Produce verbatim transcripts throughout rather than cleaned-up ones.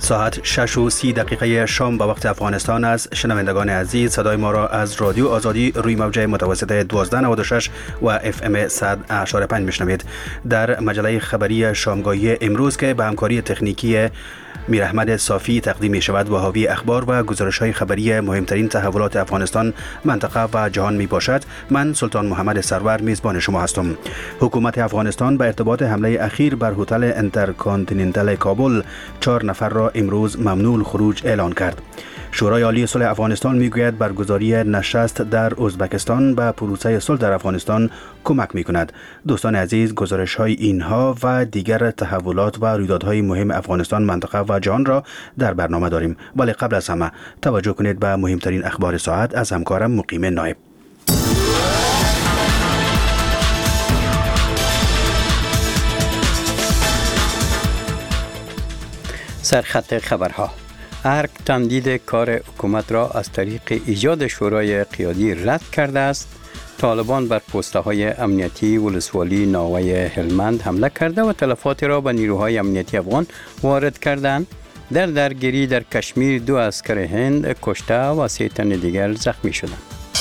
ساعت شش و سی دقیقه شام به وقت افغانستان است. شنوندگان عزیز، صدای ما را از رادیو آزادی روی موج متوسط دوازده نود و شش و اف ام صد و اشاره پنج میشنوید. در مجله خبری شامگاهی امروز که به همکاری تکنیکی میر احمد صافی تقدیم می شود و حاوی اخبار و گزارش های خبری مهمترین تحولات افغانستان، منطقه و جهان می باشد. من سلطان محمد سرور میزبان شما هستم. حکومت افغانستان به ارتباط حمله اخیر بر هتل انترکانتیننتال کابل چهار نفر را امروز ممنوع الخروج اعلان کرد. شورای عالی صلح افغانستان میگوید برگزاری نشست در ازبکستان به پروسه صلح در افغانستان کمک میکند. دوستان عزیز، گزارش های اینها و دیگر تحولات و رویدادهای مهم افغانستان، منطقه و جهان را در برنامه داریم، ولی قبل از همه توجه کنید به مهمترین اخبار ساعت از همکارم مقیم نایب. سرخط خبرها. ارگ تمدید کار حکومت را از طریق ایجاد شورای قیادی رد کرده است. طالبان بر پست‌های امنیتی ولسوالی ناوه هلمند حمله کرده و تلفاتی را به نیروهای امنیتی افغان وارد کردند. در درگیری در کشمیر دو عسکر هند کشته و سه تن دیگر زخمی شدند.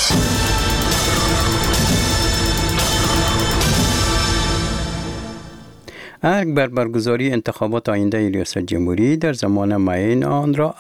ارگ بر برگزاری انتخابات آینده ریاست جمهوری در زمان معین آن را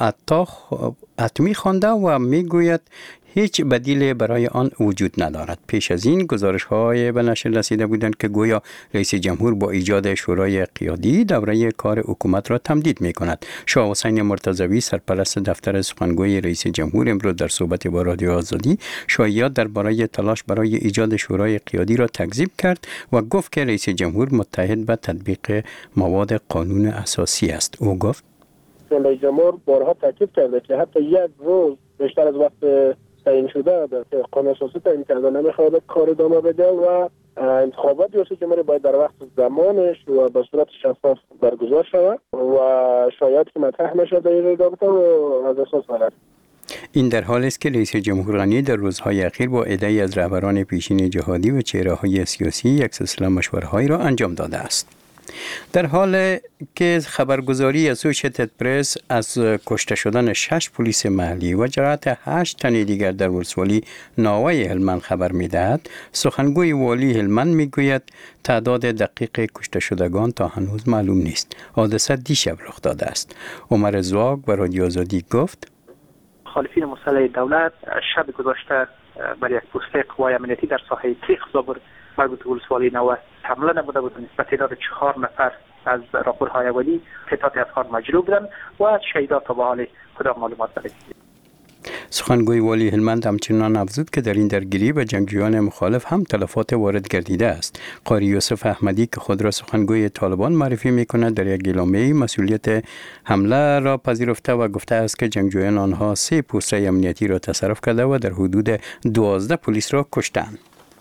حتمی خوانده و میگوید هیچ بدیلی برای آن وجود ندارد. پیش از این گزارش های به نشر رسیده بودند که گویا رئیس جمهور با ایجاد شورای قیادی دوره کار حکومت را تمدید می کند. شاه حسین مرتضوی سرپرست دفتر سخنگوی رئیس جمهور امروز در صحبت با رادیو آزادی شایعات درباره تلاش برای ایجاد شورای قیادی را تکذیب کرد و گفت که رئیس جمهور متحد به تطبیق مواد قانون اساسی است. او گفت رئیس جمهور بارها تاکید کرده که حتی یک روز بیشتر از وقت تعیین شده در قانون اساسی تعیین کرده نمیخواد کار ادامه بده و انتخابات ریاست جمهوری باید در وقت زمانش و به صورت شفاف برگزار شود و شاید که مطرح نشد در این رابطه و از اساس غلط. این در حالی است که رئیس جمهور غنی در روزهای اخیر با عده‌ای از رهبران پیشین جهادی و چهره‌های سیاسی یک سلسله مشوره‌هایی را انجام داده است. در حالی که خبرگزاری اسوسییتد پرس از کشته شدن شش پلیس محلی و جراحت هشت تن دیگر در ولسوالی ناوه هلمند خبر می‌دهد، سخنگوی والی هلمند می‌گوید تعداد دقیق کشته شدگان تا هنوز معلوم نیست. حادثه دیشب رخ داده است. عمر زواگ و رادیو آزادی گفت مخالفین مسلح دولت شب گذشته بر یک پست قوای امنیتی در ساحه تیخ زابر مربوط به ولسوالی نوه حمله نموده بودند. به تعداد چهار نفر از راپورهای اولی تعداد افراد مجروح بودند و شهیدات تا به حال کدام معلومات نداریم. سخنگوی والی هلمند همچنان افزود که در این درگیری به جنگجویان مخالف هم تلفات وارد گردیده است. قاری یوسف احمدی که خود را سخنگوی طالبان معرفی می‌کند در یک اعلامیه مسئولیت حمله را پذیرفته و گفته است که جنگجویان آنها سه پوسته امنیتی را تصرف کرده و در حدود دوازده پلیس را کشتند.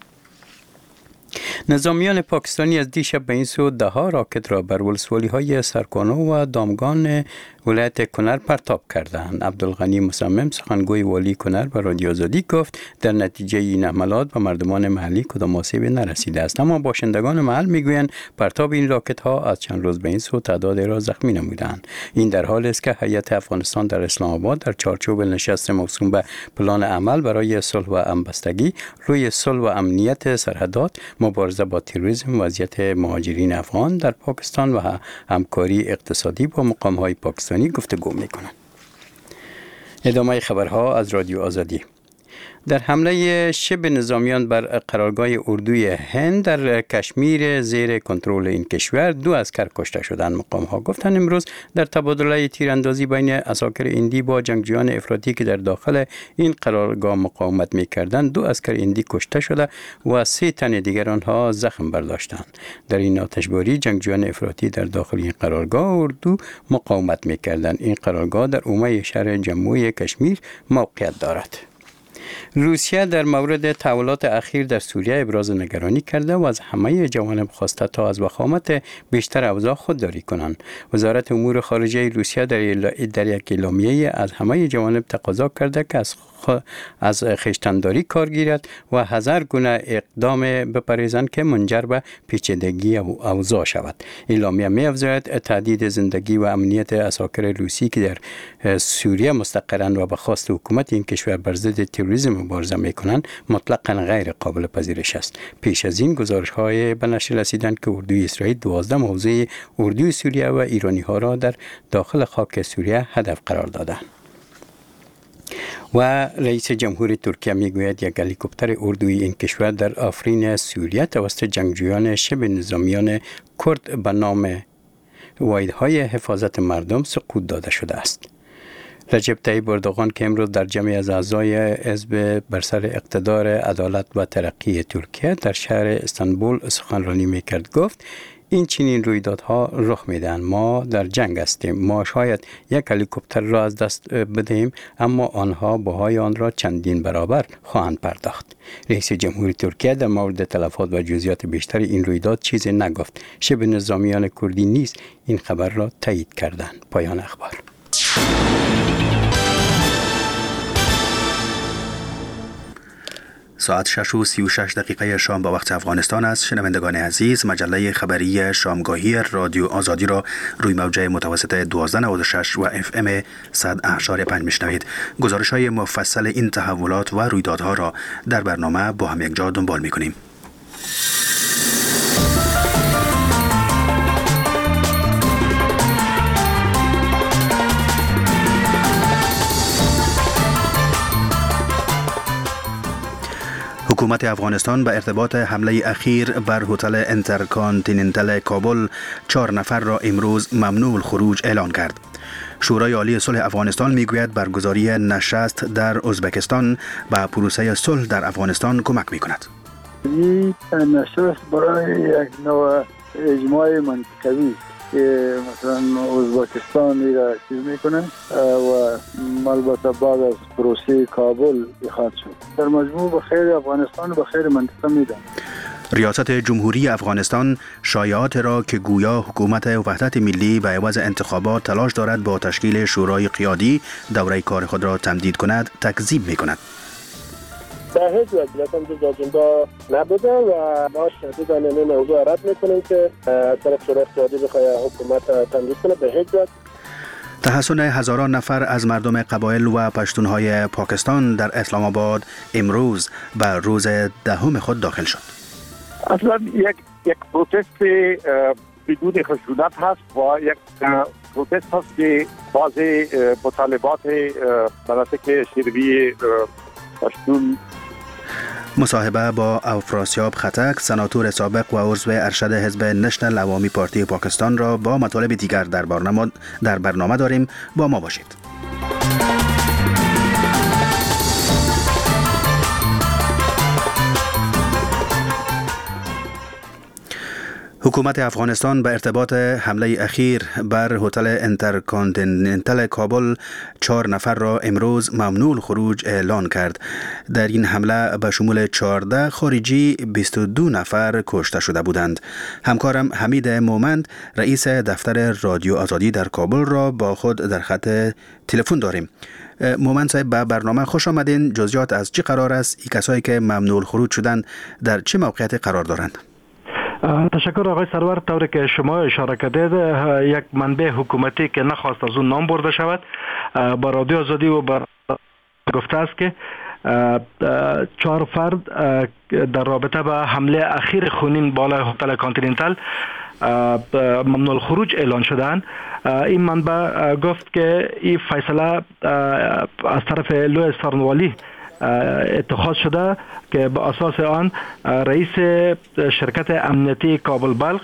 نظامیان پاکستانی از دیشب به این سو ده ها راکت را بر ولسوالی های سرکانو و دامگان ولایت کنر پرتاب کردند. عبدالغنی مصمم سخنگوی والی کنر به رادیو آزادی گفت در نتیجه این حملات به مردمان محلی کدام آسیبی نرسیده است، اما باشندگان محل میگویند پرتاب این راکت ها از چند روز به این سو تعداد را زخمی نمودند. این در حالی است که هیئت افغانستان در اسلام آباد در چارچوب نشست موسوم به پلان عمل برای صلح و همبستگی روی صلح و امنیت سرحدات، مبارزه با تروریسم، وضعیت مهاجرین افغان در پاکستان و همکاری اقتصادی با مقام‌های پاکستانی گفتگو می‌کنند. ادامه خبرها از رادیو آزادی. در حمله شبه نظامیان بر قرارگاه اردوی هند در کشمیر زیر کنترل این کشور دو عسکر کشته شدند. مقام‌ها گفتند امروز در تبادله تیراندازی بین عساکر هندی با جنگجویان افراطی که در داخل این قرارگاه مقاومت می‌کردند دو عسکر هندی کشته شده و سه تن دیگر آنها زخم برداشتند. در این آتشباری جنگجویان افراطی در داخل این قرارگاه اردو مقاومت می‌کردند. این قرارگاه در اومه شهر جموی کشمیر موقعیت دارد. روسیه در مورد تحولات اخیر در سوریه ابراز نگرانی کرده و از همه جوانب خواسته تا از وخامت بیشتر اوضاع خودداری کنند. وزارت امور خارجه روسیه در, در یک اعلامیه از همه جوانب تقاضا کرده که از از خویشتن‌داری کار گیرد و هزار گونه اقدام بپریزند که منجر به پیچیدگی اوضاع شود. اعلامیه می‌افزاید تهدید زندگی و امنیت عساکر روسی که در سوریه مستقرند و به خواست حکومت این کشور بر ضد تروریسم مبارزه می‌کنند مطلقاً غیر قابل پذیرش است. پیش از این گزارش‌های به نشر رسیدند که اردوی اسرائیل دوازده موضع اردوی سوریه و ایرانی‌ها را در داخل خاک سوریه هدف قرار دادند. و رئیس جمهور ترکیه میگوید یک هلیکوپتر اردوی این کشور در آفرین سوریه توسط جنگجویان شبه نظامیان کرد به نام واحدهای حفاظت مردم سقوط داده شده است. رجب طیب اردوغان که امروز در جمع از اعضای حزب بر سر اقتدار عدالت و ترقی ترکیه در شهر استانبول سخنرانی میکرد گفت این چنین رویدادها رخ میدن. ما در جنگ هستیم. ما شاید یک هلیکوپتر را از دست بدهیم اما آنها بهای آن را چندین برابر خواهند پرداخت. رئیس جمهور ترکیه در مورد تلفات و جزئیات بیشتر این رویداد چیزی نگفت. شبه نظامیان کردی نیز این خبر را تایید کردند. پایان اخبار. ساعت شش و سی و شش دقیقه شام با وقت افغانستان است. شنوندگان عزیز، مجله خبری شامگاهی رادیو آزادی را روی موجه متوسط دوازده نود و شش و اف ام صد اعشاری پنج میشنوید. گزارش های مفصل این تحولات و رویدادها را در برنامه با هم یک جا دنبال میکنیم. حکومت افغانستان به ارتباط حمله اخیر بر هتل انترکانتیننتال کابل چهار نفر را امروز ممنوع الخروج اعلان کرد. شورای عالی صلح افغانستان میگوید برگزاری نشست در ازبکستان به پروسه صلح در افغانستان کمک میکند. این نشست برای یک نوع اجماع منطقوی که مثلا ازبکستان میره چیز میکنه و البته بعد از پروسه کابل اخراج شد. در مجموع به خیر افغانستان و به خیر منطقه میدن. ریاست جمهوری افغانستان شایعات را که گویا حکومت وحدت ملی به عوض انتخابات تلاش دارد با تشکیل شورای قیادی دوره کار خود را تمدید کند تکذیب میکند. در هیچ وجه هم جز آجندا نبوده و ما شدیداً این موضوع رد میکنیم که طرف شورای قیادی بخواه حکومت تمدید کنه. به هیچ وجه. تحسن هزاران نفر از مردم قبایل و پشتونهای پاکستان در اسلام آباد امروز به روز دهم خود داخل شد. اصلا یک یک پروتست بدون خشونت هست و یک پروتست هست که بعض مطالبات مناطق شوروی پشتون. مصاحبه با افراسیاب خطک، سناتور سابق و عضو ارشد حزب نشنل عوامی پارتی پاکستان را با مطالب دیگر در برنامه در برنامه داریم. با ما باشید. حکومت افغانستان به ارتباط حمله اخیر بر هتل انترکانتیننتال کابل چهار نفر را امروز ممنوع خروج اعلان کرد. در این حمله به شمول چهارده خارجی بیست و دو نفر کشته شده بودند. همکارم حمید مومند رئیس دفتر رادیو آزادی در کابل را با خود در خط تلفن داریم. مومند صاحب، به برنامه خوش آمدین. جزئیات از چه قرار است؟ این کسایی که ممنوع خروج شدند در چه موقعیتی قرار دارند؟ تشکر آقای سرور. طوری که شما اشاره کردید، یک منبع حکومتی که نخواست از اون نام برده شود با رادیو آزادی و با گفته است که چهار فرد در رابطه با حمله اخیر خونین بالای هتل کانتیننتال ممنوع الخروج اعلان شدند. این منبع گفت که این فیصله از طرف لوی سارنوالی اتخاذ شده که به اساس آن رئیس شرکت امنیتی کابل بلخ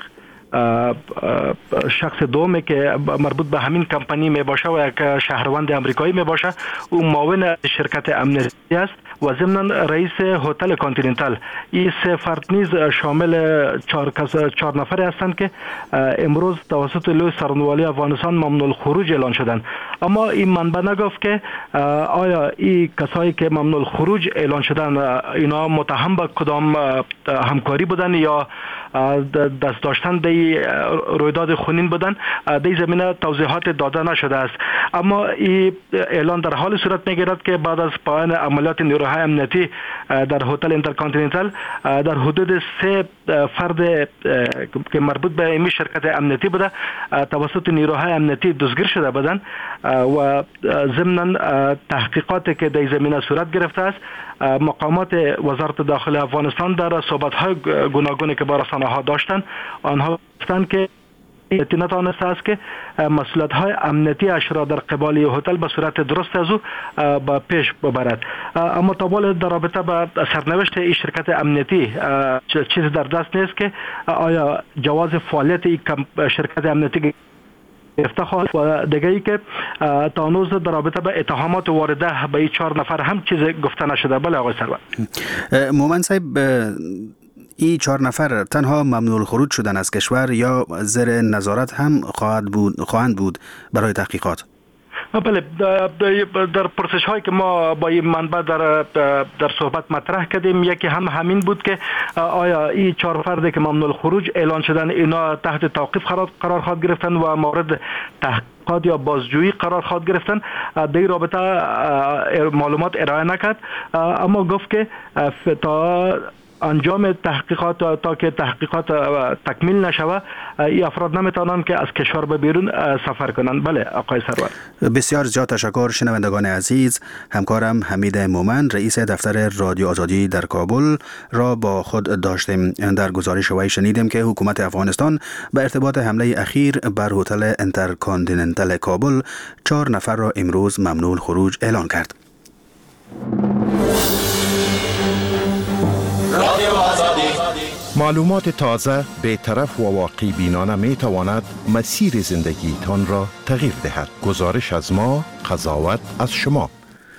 شخص دومی که مربوط به همین کمپانی می باشه و یک شهروند امریکایی می باشه، او معاون شرکت امنیتی است و ضمن رئیس هتل کانتیننتال. این سه فرد نیز شامل چهار کس چهار نفری هستند که امروز توسط لوی سرنوالی افغانستان ممنوع الخروج اعلان شدند. اما این منبع نگفت که آیا این کسایی که ممنوع الخروج اعلان شدند اینا متهم به کدام همکاری بودن یا دست داشتن دی رویداد خونین بودن، دی زمینه توضیحات داده نشده است. اما این اعلان در حال صورت میگیرد که بعد از پایان عملیات نیروهای امنیتی در هتل اینترکانتیننتال در حدود سه فرد که مربوط به این شرکت امنیتی بوده توسط نیروهای امنیتی دستگیر شده بودند و ضمن تحقیقاتی که در زمینه صورت گرفته است، مقامات وزارت داخلی افغانستان در صحبت‌های گوناگونی که با رسانه‌ها داشتند آنها گفتند که نتوانسته است که مسئولیت‌های امنیتی اش را در قبال هتل به صورت درست از او به پیش ببرد. اما تا در رابطه با سرنوشت این شرکت امنیتی چیزی در دست نیست که آیا جواز فعالیت این شرکت امنیتی افتخار و دیگه ای که تا هنوز در رابطه به اتهامات وارده به این چهار نفر هم چیز گفته نشده. بله آقای سرور. مومن صاحب، این چهار نفر تنها ممنوع الخروج شدن از کشور یا زیر نظارت هم خواهد بود خواهند بود برای تحقیقات؟ بله، در پرسش هایی که ما با این منبع در در صحبت مطرح کردیم یکی هم همین بود که آیا این چهار فردی که ممنوع الخروج اعلان شدن اینا تحت توقیف قرار خواهد گرفتن و مورد تحقیقات یا بازجویی قرار خواهد گرفتن. در این رابطه معلومات ارائه نکرد، اما گفت که تا انجام تحقیقات تا که تحقیقات تکمیل نشوه این افراد نمیتونن که از کشور به بیرون سفر کنند. بله آقای سرور. بسیار زیاد تشکر. شنوندگان عزیز، همکارم حمید مومن رئیس دفتر رادیو آزادی در کابل را با خود داشتیم. در گزارش وی شنیدیم که حکومت افغانستان به ارتباط حمله اخیر بر هتل اینترکانتیننتال کابل چهار نفر را امروز ممنوع الخروج اعلان کرد. معلومات تازه، بی‌طرف و واقع بینانه می تواند مسیر زندگیتان را تغییر دهد. گزارش از ما، قضاوت از شما.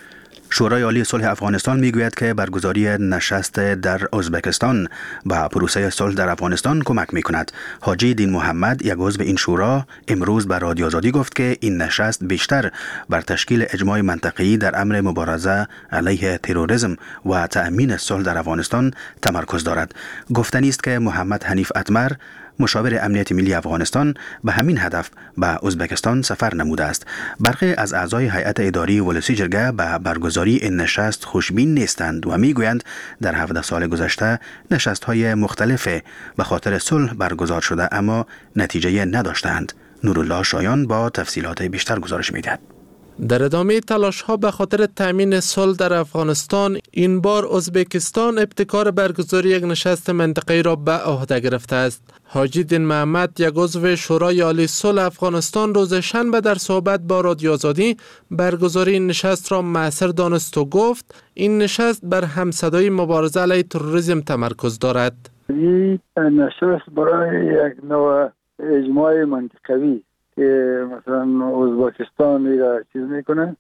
شورای عالی صلح افغانستان میگوید که برگزاری نشست در ازبکستان به پروسه صلح در افغانستان کمک میکند. حاجی دین محمد، یک عضو این شورا، امروز به رادیو آزادی گفت که این نشست بیشتر بر تشکیل اجماع منطقه‌ای در امر مبارزه علیه تروریسم و تأمین صلح در افغانستان تمرکز دارد. گفتنی است که محمد حنیف اتمر، مشاور امنیت ملی افغانستان، به همین هدف به ازبکستان سفر نموده است. برخی از اعضای هیئت اداری ولسی جرگه به برگزاری این نشست خوشبین نیستند و میگویند در هفده سال گذشته نشست‌های مختلف به خاطر صلح برگزار شده اما نتیجه نداشتند. نورالله شایان با تفصیلات بیشتر گزارش می‌دهد. در ادامه تلاش ها به خاطر تامین صلح در افغانستان، این بار ازبکستان ابتکار برگزاری یک نشست منطقه‌ای را به عهده گرفته است. حاجی دین محمد، یک عضو شورای عالی صلح افغانستان، روز شنبه در صحبت با رادیو آزادی برگزاری این نشست را مؤثر دانست و گفت این نشست بر همصدایی مبارزه علیه تروریسم تمرکز دارد. این نشست برای یک نوع اجماع منطقوی که مثلا ازبکستان را چیز میکنه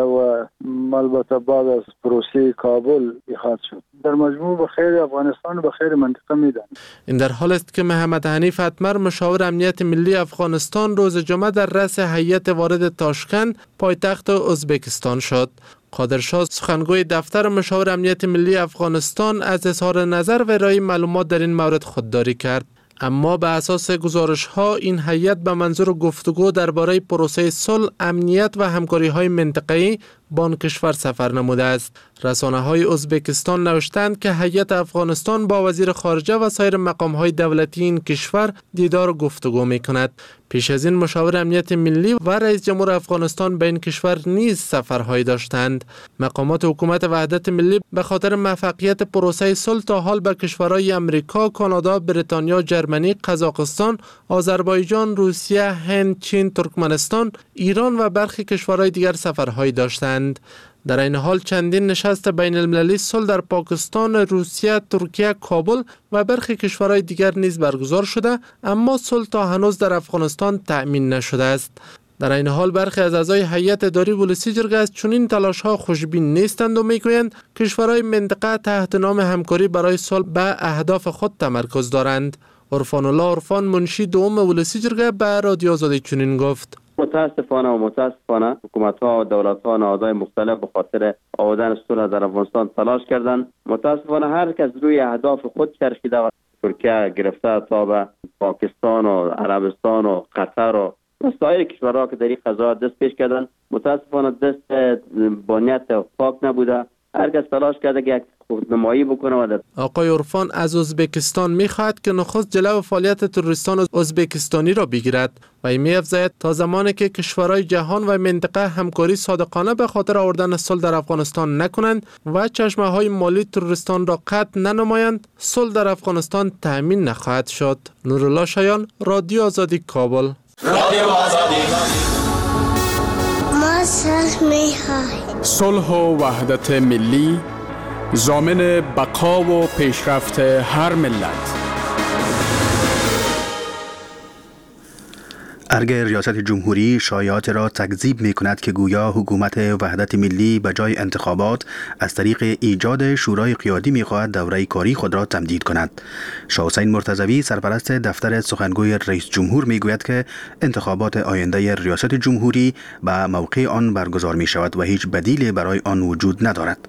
و البته بعد از پروسه کابل ایجاد شد، در مجموع به خیر افغانستان و به خیر منطقه میدن. این در حال است که محمد حنیف اتمر، مشاور امنیت ملی افغانستان، روز جمعه در رأس هیئت وارد تاشکند، پایتخت ازبکستان شد. قادرشاه، سخنگوی دفتر مشاور امنیت ملی افغانستان، از اظهار نظر و ارائه معلومات در این مورد خودداری کرد. اما به اساس گزارش ها این هیئت به منظور گفتگو درباره پروسه صلح، امنیت و همکاری های منطقه‌ای با آن کشور سفر نموده است. رسانه های ازبکستان نوشتند که هیئت افغانستان با وزیر خارجه و سایر مقام های دولتی این کشور دیدار و گفتگو می کند. پیش از این مشاور امنیت ملی و رئیس جمهور افغانستان به این کشور نیز سفرهایی داشتند. مقامات حکومت وحدت ملی به خاطر موفقیت پروسه صلح تا حال به کشورهای امریکا، کانادا، بریتانیا، جرمنی، قزاقستان، آذربایجان، روسیه، هند، چین، ترکمنستان، ایران و برخی کشورهای دیگر سفرهایی داشتند. در این حال چندین نشست بین المللی صلح در پاکستان، روسیه، ترکیه، کابل و برخی کشورهای دیگر نیز برگزار شده، اما صلح تا هنوز در افغانستان تأمین نشده است. در این حال برخی از اعضای هیئت اداری ولسی جرگه از چنین تلاش‌ها خوشبین نیستند و میگویند کشورهای منطقه تحت نام همکاری برای صلح به اهداف خود تمرکز دارند. عرفان الله عرفان منشی دوم ولسی جرگه به رادیو آزادی چنین گفت: متاسفانه و متاسفانه حکومت‌ها و دولت‌ها و نهادهای مختلف به خاطر آوردن صلح در افغانستان تلاش کردند. متاسفانه هر کس روی اهداف خود چرخیده و ترکیه گرفته تا به پاکستان و عربستان و قطر و سایر کشورها که در این قضایا دست پیش کردند. متاسفانه دست با نیت پاک نبوده. هر کس تلاش کرده که یک خودنمایی بکنه. و آقای عرفان از ازبکستان می‌خواهد که نخست جلو فعالیت تروریستان ازبکستانی را بگیرد و می‌افزاید تا زمانی که کشورهای جهان و منطقه همکاری صادقانه به خاطر آوردن صلح در افغانستان نکنند و چشمه‌های مالی تروریستان را قطع ننمایند، صلح در افغانستان تأمین نخواهد شد. نورالله شایان، رادیو آزادی، کابل. رادیو آزادی. ما صلح می‌خواهیم. صلح و وحدت ملی ضامن بقا و پیشرفت هر ملت. ارگ ریاست جمهوری شایعات را تکذیب می کند که گویا حکومت وحدت ملی به جای انتخابات از طریق ایجاد شورای قیادی می خواهد دوره کاری خود را تمدید کند. شاه حسین مرتضوی سرپرست دفتر سخنگوی رئیس جمهور می گوید که انتخابات آینده ریاست جمهوری به موقع آن برگزار می شود و هیچ بدیلی برای آن وجود ندارد.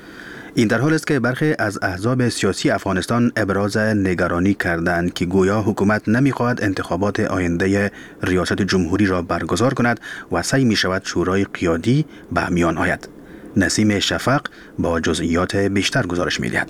این در حال است که برخی از احزاب سیاسی افغانستان ابراز نگرانی کردند که گویا حکومت نمی‌خواهد انتخابات آینده ریاست جمهوری را برگزار کند و سعی می‌شود شورای قیادی به میان آید. نسیم شفق با جزئیات بیشتر گزارش می‌دهد.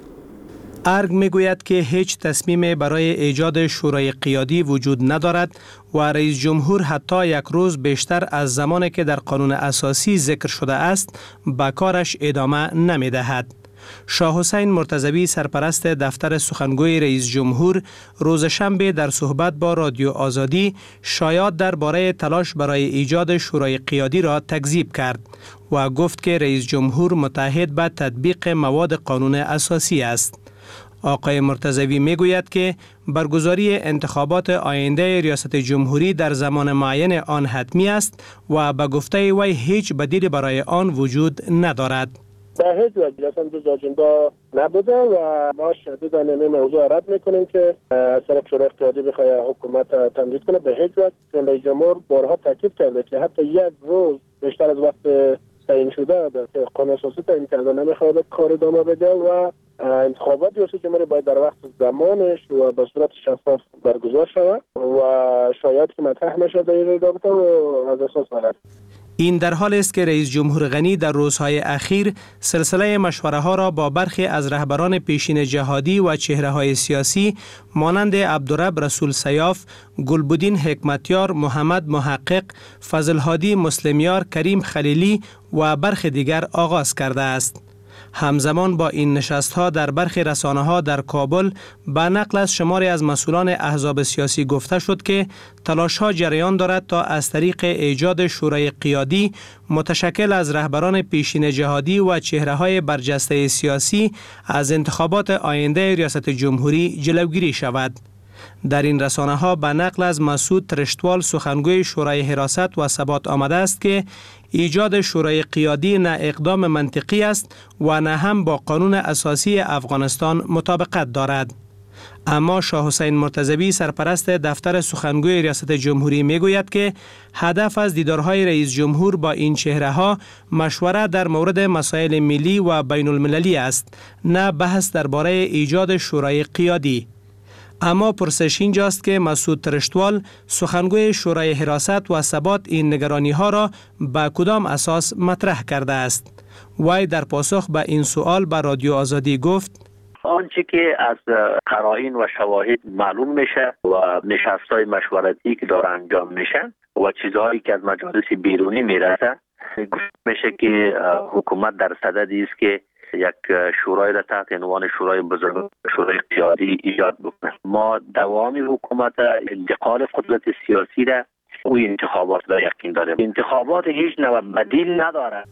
ارگ میگوید که هیچ تصمیم برای ایجاد شورای قیادی وجود ندارد و رئیس جمهور حتی یک روز بیشتر از زمانی که در قانون اساسی ذکر شده است به کارش ادامه نمی‌دهد. شاه حسین مرتضوی سرپرست دفتر سخنگوی رئیس جمهور روز شنبه در صحبت با رادیو آزادی شایعات درباره تلاش برای ایجاد شورای قیادی را تکذیب کرد و گفت که رئیس جمهور متعهد به تطبیق مواد قانون اساسی است. آقای مرتضوی میگوید که برگزاری انتخابات آینده ریاست جمهوری در زمان معین آن حتمی است و به گفته وی هیچ بدیلی برای آن وجود ندارد. به هیچ وجه اصلا جز آجندا نبوده و ما شدیداً این موضوع رد میکنیم که از طرف شورای قیادی بخواد حکومت تمدید کنه. به هیچ وجه. چون رئیس جمهور بارها تاکید کرده که حتی یک روز بیشتر از وقت تعیین شده که قانون اساسی تعیین کرده نمیخواد کار ادامه بده و انتخابات ریاست جمهوری باید در وقت زمانش و به صورت شفاف برگزار شود و شاید که مطرح نشده در این رابطه و از اساس غلط. این در حال است که رئیس جمهور غنی در روزهای اخیر سلسله مشوره ها را با برخی از رهبران پیشین جهادی و چهره های سیاسی مانند عبدالرب رسول سیاف، گلبدین حکمتیار، محمد محقق، فضلهادی مسلمیار، کریم خلیلی و برخی دیگر آغاز کرده است. همزمان با این نشست‌ها در برخی رسانه‌ها در کابل به نقل از شماری از مسئولان احزاب سیاسی گفته شد که تلاش‌ها جریان دارد تا از طریق ایجاد شورای قیادی متشکل از رهبران پیشین جهادی و چهره‌های برجسته سیاسی از انتخابات آینده ریاست جمهوری جلوگیری شود. در این رسانه ها به نقل از مسعود ترشتوال سخنگوی شورای حراست و ثبات آمده است که ایجاد شورای قیادی نه اقدام منطقی است و نه هم با قانون اساسی افغانستان مطابقت دارد. اما شاه حسین مرتضوی سرپرست دفتر سخنگوی ریاست جمهوری میگوید که هدف از دیدارهای رئیس جمهور با این چهره‌ها مشوره در مورد مسائل ملی و بین المللی است، نه بحث درباره ایجاد شورای قیادی. اما پرسش اینجاست که مسعود ترشتوال سخنگوی شورای حراست و ثبات این نگرانی ها را به کدام اساس مطرح کرده است؟ وی در پاسخ به این سوال به رادیو آزادی گفت: آنچه که از قرائن و شواهد معلوم میشه و نشست‌های مشورتی که داره انجام میشن و چیزهایی که از مجالس بیرونی میرسه، گفت میشه که حکومت در صددی است که یک شورای را تحت عنوان شورای بزرگ، شورای قیادی ایجاد بکنه. ما دوامی حکومت انتقال قدرت سیاسی را او انتخابات را یقین داریم. انتخابات هیچ نوع بدیل نداره.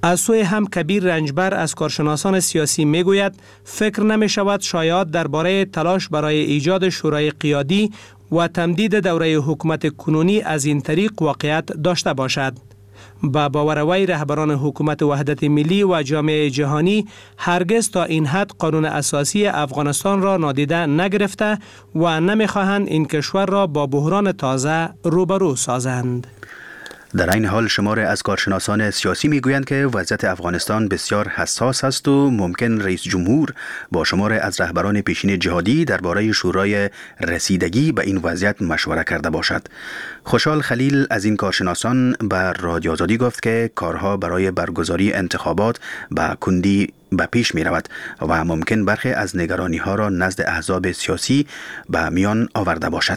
از سوی هم کبیر رنجبر از کارشناسان سیاسی می گوید فکر نمی شود شایعات درباره تلاش برای ایجاد شورای قیادی و تمدید دوره حکومت کنونی از این طریق واقعیت داشته باشد. با باور وی رهبران حکومت وحدت ملی و جامعه جهانی هرگز تا این حد قانون اساسی افغانستان را نادیده نگرفته و نمیخواهند این کشور را با بحران تازه روبرو سازند. در این حال شمار از کارشناسان سیاسی میگویند که وضعیت افغانستان بسیار حساس است و ممکن رئیس جمهور با شمار از رهبران پیشین جهادی درباره شورای رسیدگی به این وضعیت مشوره کرده باشد. خوشحال خلیل از این کارشناسان به رادیو آزادی گفت که کارها برای برگزاری انتخابات به کندی به پیش می رود و ممکن برخی از نگرانی ها را نزد احزاب سیاسی به میان آورده باشد.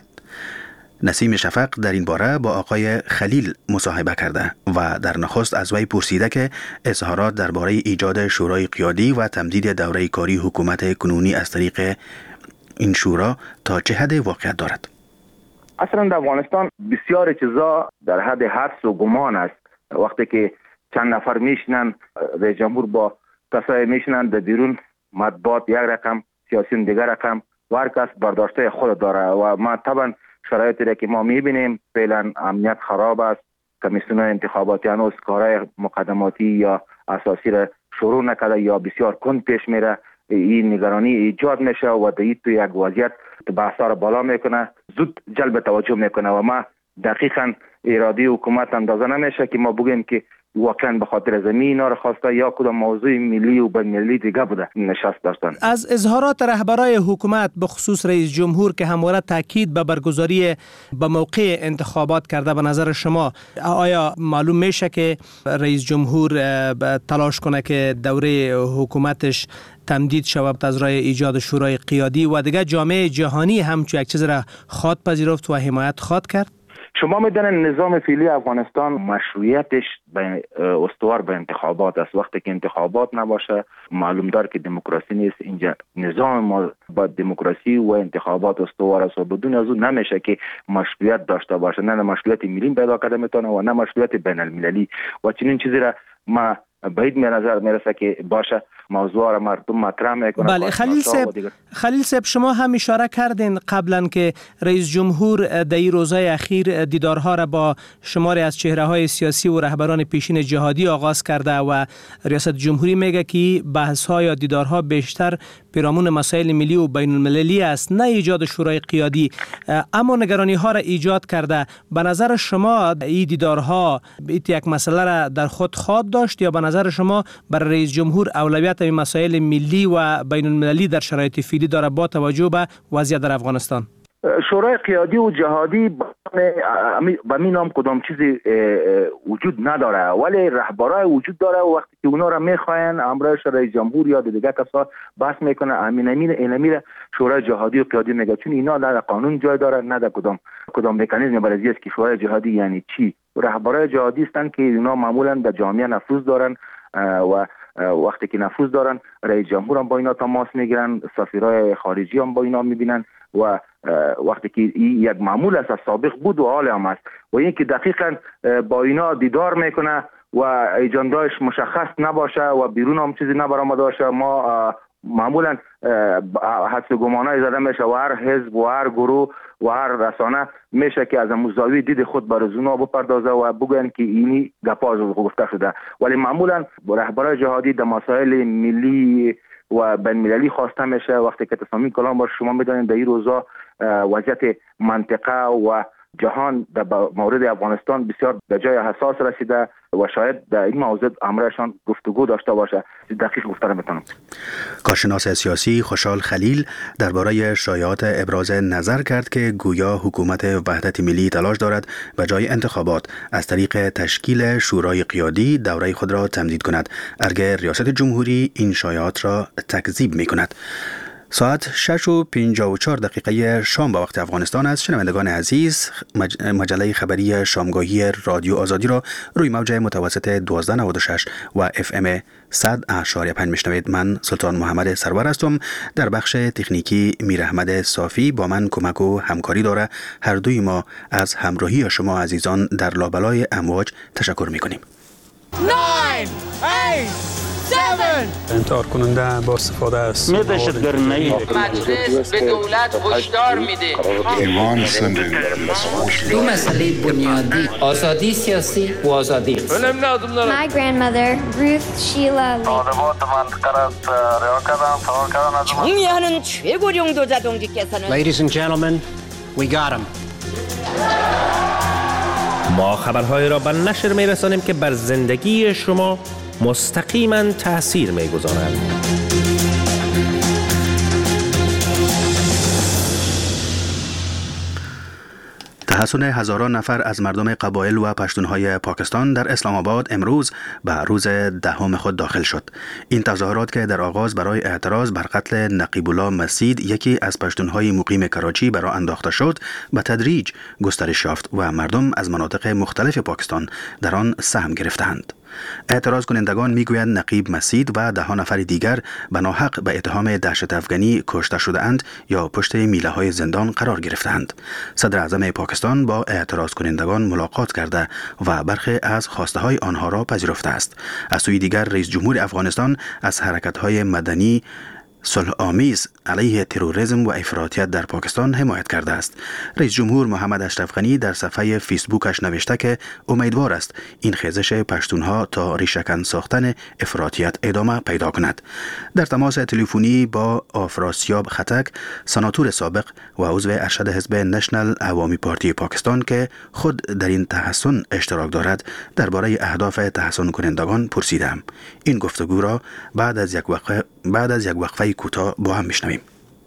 نسیم شفق در این باره با آقای خلیل مصاحبه کرده و در نخست از وی پرسیده که اظهارات درباره ایجاد شورای قیادی و تمدید دوره کاری حکومت کنونی از طریق این شورا تا چه حد واقعیت دارد؟ اصلا در افغانستان بسیار چیزا در حد حدس و گمان است. وقتی که چند نفر میشنن رئیس جمهور با کسای میشنن در بیرون مطبوعات یک رقم، سیاسیون دیگر رقم و هر کس برداشته خود داره و ما طبعا شرایطی را که ما میبینیم فعلا امنیت خراب است، کمیسیون انتخاباتی هنوز کارهای مقدماتی یا اساسی را شروع نکرده یا بسیار کند پیش میره. این نگرانی ایجاد میشه و در تو یک وضعیت بحثا را بالا میکنه، زود جلب توجه میکنه و ما دقیقاً اراده حکومت اندازه نمیشه که ما بگیم که واقعا به خاطر زمین اینا را خواسته یا کدام موضوع ملی و بین المللی دیگه بوده نشست داشتن. از اظهارات رهبرای حکومت به خصوص رئیس جمهور که همواره تاکید به برگزاری به موقع انتخابات کرده، به نظر شما آیا معلوم میشه که رئیس جمهور تلاش کنه که دوره حکومتش تمدید شود از راه ایجاد شورای قیادی و دیگه جامعه جهانی همچون یک چیز را خواد پذیرفت و حمایت خواد کرد؟ شما میدونید نظام فعلی افغانستان مشروعیتش به استوار به انتخابات است. وقتی که انتخابات نباشه معلوم دار که دموکراسی نیست. اینجا نظام ما با دموکراسی و انتخابات استوار است و بدون از اون نمیشه که مشروعیت داشته باشه. نه مشروعیت ملی پیدا کرده میتونه و نه مشروعیت بین المللی و چنین چیزی را ما باید می نظر میرسه که باشه موضوع را مردم مطرح میکنه. بله خلیل صاحب، خلیل صاحب شما هم اشاره کردین قبلا که رئیس جمهور در این روزهای اخیر دیدارها را با شماری از چهره های سیاسی و رهبران پیشین جهادی آغاز کرده و ریاست جمهوری میگه که بحث ها یا دیدارها بیشتر پیرامون مسائل ملی و بین المللی است، نه ایجاد شورای قیادی. اما نگرانی ها را ایجاد کرده. به نظر شما این دیدارها یک مسئله را در خود خواد داشت یا به نظر شما برای رئیس جمهور اولویت این مسائل ملی و بین المللی در شرایط فعلی داره با توجه به وضعیت در افغانستان؟ شورای قیادی و جهادی به می نام کدام چیزی وجود نداره ولی رهبرای وجود داره و وقتی که اونا را میخواین امرش رئیس جمهور یا دیگه کسا بحث میکنه امین امین اینمی شورای جهادی و قیادی میگه، چون اینا نه قانون جای داره نه در کدام کدام مکانیزم برای است که شورای جهادی یعنی چی. رهبرای جهادی هستند که اینا معمولا در جامعه نفوذ دارن و وقتی که نفوذ دارن رئیس جمهور هم با اینا تماس میگیرن، سفیرای خارجی هم با اینا میبینن و وقتی که این یک معمول است سابق بود و حال هم است و این که دقیقاً با اینا دیدار میکنه و ایجنداش مشخص نباشه و بیرون هم چیزی نبرآمده باشه، ما معمولا حدس و گمانای زده میشه و هر حزب و هر گروه و هر رسانه میشه که از مزاوی دید خود بر اونا بپردازه و بگن که اینی گپاز گفته شده، ولی معمولا رهبرای جهادی در مسائل ملی و بین المللی خواسته میشه. وقتی که تصمیم کلام باشه شما میدونید در این روزا وضعیت منطقه و جهان در مورد افغانستان بسیار به جای حساس رسیده و شاید در این موضوع امرشان گفتگو داشته باشه. دقیق گفته نمیتونم. کارشناس سیاسی خوشحال خلیل درباره شایعات ابراز نظر کرد که گویا حکومت وحدت ملی تلاش دارد به جای انتخابات از طریق تشکیل شورای قیادی دوره خود را تمدید کند اگر ریاست جمهوری این شایعات را تکذیب می کند. ساعت شش و پنجاه و چهار دقیقه شام به وقت افغانستان است. شنوندگان عزیز، مج... مجله خبری شامگاهی رادیو آزادی را روی موج متوسط دوازده نود و شش و اف ام صد اشاری پنج میشنوید. من سلطان محمد سرور هستم. در بخش تکنیکی میر احمد صافی با من کمک و همکاری داره. هر دوی ما از همراهی شما عزیزان در لابلای امواج تشکر میکنیم. nine, eight, seven. انتحار کننده با استفاده از می دهشتگرانه مجلس به دولت هشدار میده ایران زنده دو مسئله بنیادی آزادی سیاسی و آزادی My grandmother Ruth Sheila 정리하는 최고령 도자동지께서는 Ladies and gentlemen, we got him. ما خبرهای را به نشر می‌رسانیم که بر زندگی شما مستقیما تأثیر می‌گذارند. تحسن هزاران نفر از مردم قبایل و پشتونهای پاکستان در اسلام آباد امروز به روز دهم خود داخل شد. این تظاهرات که در آغاز برای اعتراض بر قتل نقیب الله مسید یکی از پشتونهای مقیم کراچی به راه انداخته شد، به تدریج گسترش یافت و مردم از مناطق مختلف پاکستان در آن سهم گرفتند. اعتراض کنندگان میگویند نقیب مسید و ده ها نفر دیگر به ناحق به اتهام دهشت افغانی کشته شده اند یا پشت میله های زندان قرار گرفتند. صدر اعظم پاکستان با اعتراض کنندگان ملاقات کرده و برخی از خواسته های آنها را پذیرفته است. از سوی دیگر رئیس جمهور افغانستان از حرکت های مدنی صلح آمیز علیه تروریسم و افراطیت در پاکستان حمایت کرده است. رئیس جمهور محمد اشرف غنی در صفحه فیسبوکش نوشته که امیدوار است این خیزش پشتونها تا ریشه‌کن ساختن افراطیت ادامه پیدا کند. در تماس تلفنی با آفراسیاب خطک، سناتور سابق و عضو ارشد حزب نشنل عوامی پارتی پاکستان که خود در این تحسن اشتراک دارد، درباره اهداف تحسن کنندگان پرسیدم. این گفتگو را بعد از یک وقفه بعد از یک وقفه کوتاه با هم میشنویم.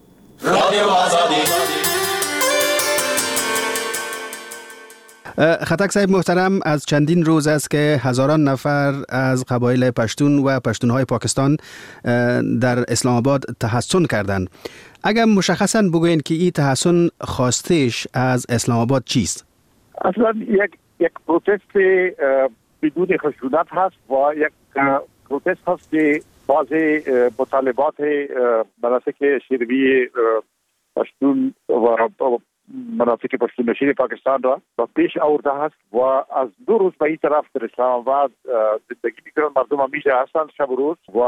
خطک صاحب محترم، از چندین روز است که هزاران نفر از قبایل پشتون و پشتونهای پاکستان در اسلام آباد تحسن کردند. اگر مشخصاً بگوین که این تحسن خواستش از اسلام آباد چیست؟ اصلا یک یک پروتست بدون خشونت هست و یک پروتست هست که بعض مطالبات مناطق شیروی پشتون و مناطق پشتون نشین پاکستان را پیش آورده است و از دو روز به این طرف در اسلام آباد زندگی میکنند. مردم همیشه هستند شب و روز و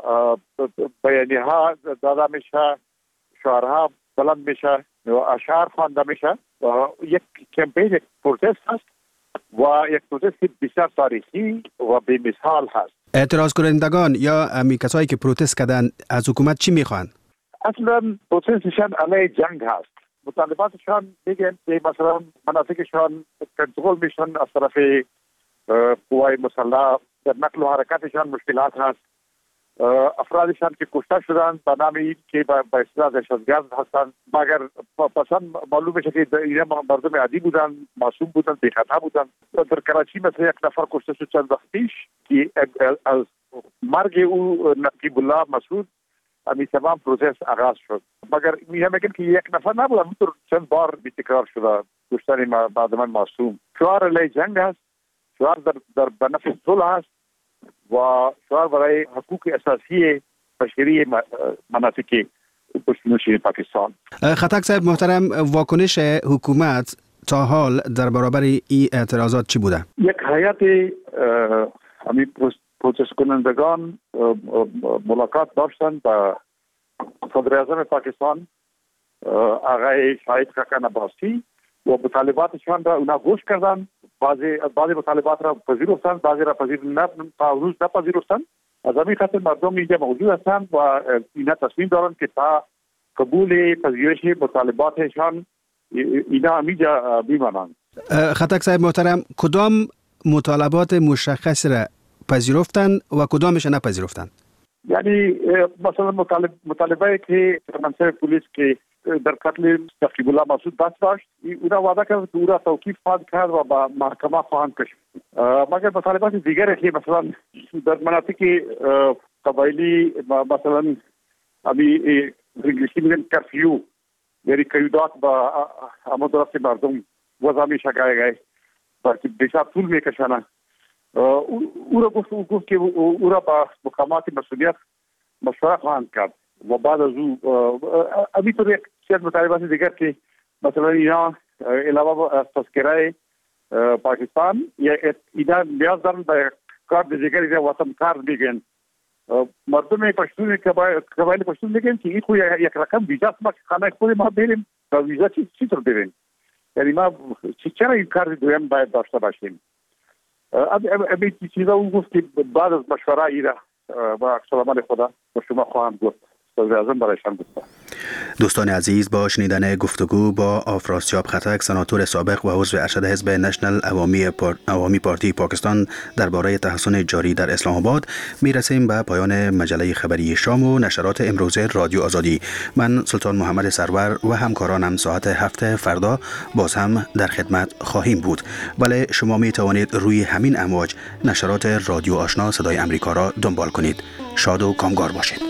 بیانیه ها داده میشه، شعارها بلند میشه و اشعار خوانده میشه و یک کمپین، یک پروتست هست و یک پروتست بسیار تاریخی و بی مثال هست. اعتراض کنندگان یا امی کسایی که پروتست کردن از حکومت چی میخوان؟ اصلا پروتستشان علیه جنگ هست. مطالباتشان میگن که مثلا مناطقشان کنترل میشن از طرف قوای مسلح، در نقل و حرکتشان مشکلات هست. افرادشان که کشته شدند به نام این که به اصطلاح دهشتگرد هستند، مگر پسند معلوم میشه که اینا مردم عادی بودن، معصوم بودن، بی خطا بودن. در کراچی مثلا یک نفر کشته شد چند وقت پیش که از مرگ او نقیب الله مسعود امی تمام پروسس آغاز شد. مگر میگم که یک نفر نبود، همونطور چند بار تکرار شده کشتن مردمان معصوم. شعار علیه جنگ هست، شعار در در بنفع صلح هست و شعار برای حقوق اساسی بشری مناطق پشتونشین پاکستان. خطک صاحب محترم، واکنش حکومت تا حال در برابر این اعتراضات چی بوده؟ یک هیئت امی پروتست کنندگان ملاقات داشتند با صدر اعظم پاکستان آقای شاهد خاکان عباسی و مطالباتشان را اونا گوش کردند. بعضی بعضی مطالبات را پذیرفتند، بعضی را پذیر نه تا روز نپذیرفتند. از همین خاطر مردم اینجا موجود هستند و اینا تصمیم دارند که تا قبول پذیرش مطالباتشان اینا همینجا بمانند. خطک صاحب محترم، کدام مطالبات مشخص را پذیرفتند و کدامش نپذیرفتند؟ یعنی مثلا مطالب مطالبه که منصب پلیس که در قتل نقیب الله مسعود دست داشت، اونا وعده کرد که او را توقیف خواهند کرد و به محکمه خواهند کشید. مگر مطالبات دیگر که مثلا در مناطق قبایلی مثلا امی انگلیسی میگن کرفیو، یعنی قیودات با اما درست مردم وضع میشه گای و بسیار طول میکشانه. او را گفت او گفت که او را با مقامات مسئولیت مشوره خواهند کرد و بعد از او همینطور یک سری مطالبات دیگر که مثلا اینا علاوه از تذکره پاکستان یا اینا نیاز دارن به کار دیگری را وطن کار میگن. مردم پشتون قبایل پشتون میگن که این خو یک رقم ویزا ما خانه خود ما بریم و ویزا چی چی طور بریم. یعنی ما چرا این کار دویم باید داشته باشیم. ابی چیزا اون گفت که بعد از مشوره ای را با سلامان خدا با شما خواهم گفت. دوستان عزیز، با شنیدن گفتگو با آفراسیاب خطک، سناتور سابق و عضو ارشد حزب نشنل عوامی, پار... عوامی پارتی پاکستان درباره تحسن جاری در اسلام آباد میرسیم به پایان مجله خبری شام و نشرات امروز رادیو آزادی. من سلطان محمد سرور و همکارانم ساعت هفت فردا باز هم در خدمت خواهیم بود. ولی شما می توانید روی همین امواج نشرات رادیو آشنا صدای امریکا را دنبال کنید. شاد و کامگار باشید.